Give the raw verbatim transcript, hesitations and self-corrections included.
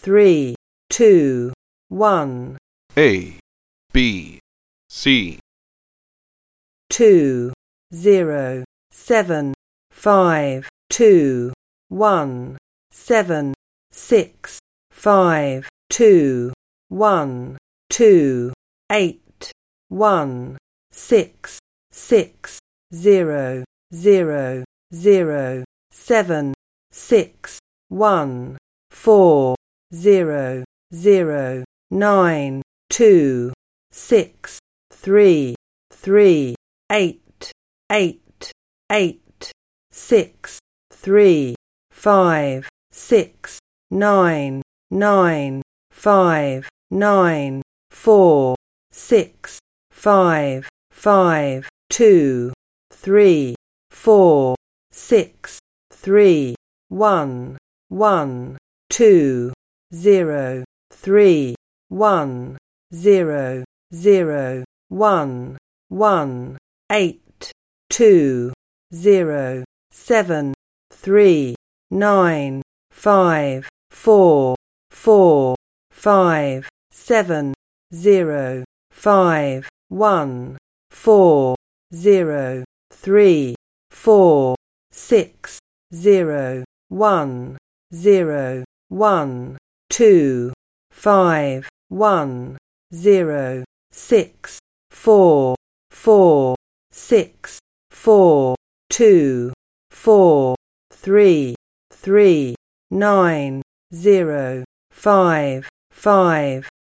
three, two, one. A, B, C. Two, zero, seven, five, two, one, seven, six, five, two, one, two, eight, one, six, six, zero, zero, zero, seven, six, one, four, zero, zero, nine, two, six, three, three, eight, eight, eight, six, three, five, six, nine, nine, five, nine, four, six, five, five, two, three, four, six, three, one, one, two, zero, three, one, zero, zero, one, one, eight, two, zero, seven, three, nine, five, four, four, five, seven, zero, five, one, four, zero, three, four, six, zero, one, zero, one, two, five, one, zero, six, four, four, six, four, two, four, three, three, nine, zero, five, five,